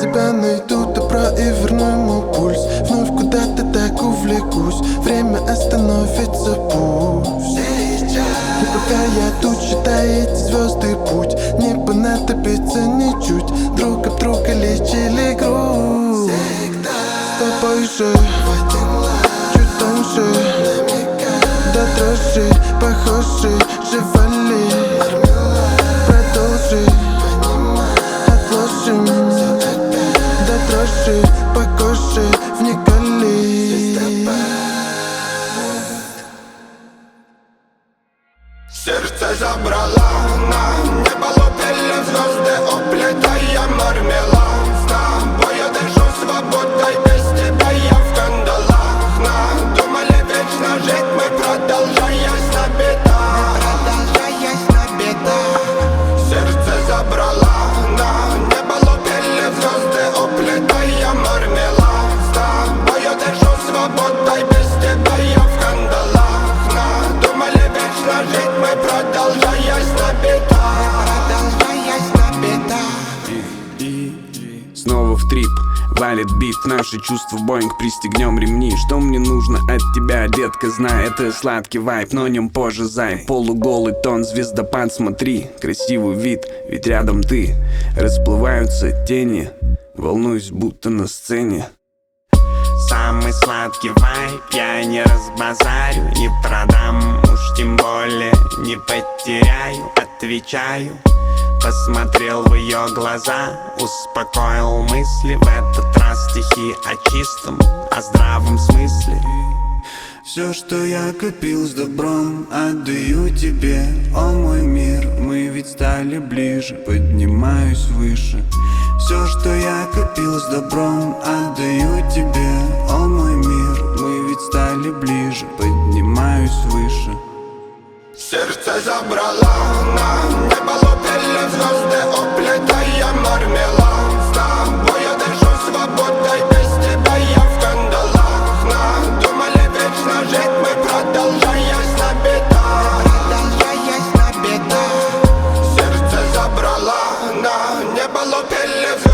тебя найду добро и верну ему пульс. Вновь куда-то так увлекусь, время остановится пусть. И пока я тут, считаю эти звезды путь, не понадобится ничуть, друг об друга лечили грусть. С тобой же чуть тоньше, до дрожи похожи, живали. Продолжи, отложим, до дрожи по коже вникали. Сердце забрала на небо, лупили звезды, уплетая мармелад. С тобой я дышу свободой, без тебя я в кандалах. Надумали вечно жить мы, продолжаясь на бедах. Сердце забрала на небо, лупили звезды, уплетая мармелад. С тобой я дышу свободой, без тебя я в кандалах. Надумали вечно жить мы, продолжаясь на бедах. Снова в трип, валит бит, наши чувства Боинг, пристегнем ремни. Что мне нужно от тебя, детка, знай, это сладкий вайб, но о нем позже, зай. Полуголый тон, звездопад, смотри, красивый вид, ведь рядом ты. Расплываются тени, волнуюсь, будто на сцене. Самый сладкий вайб, я не разбазарю, не продам, уж тем более не потеряю, отвечаю. Посмотрел в ее глаза, успокоил мысли. В этот раз стихи о чистом, о здравом смысле. Все, что я копил с добром, отдаю тебе, о мой мир. Мы ведь стали ближе, поднимаюсь выше. Все, что я копил с добром, отдаю тебе, о мой мир. Мы ведь стали ближе, поднимаюсь выше. Сердце забрала на небо, лупили звезды, уплетая мармелад. С тобой я дышу свободой, без тебя я в кандалах. Надумали вечно жить мы, продолжаясь на бедах. Сердце забрала на небо, лупили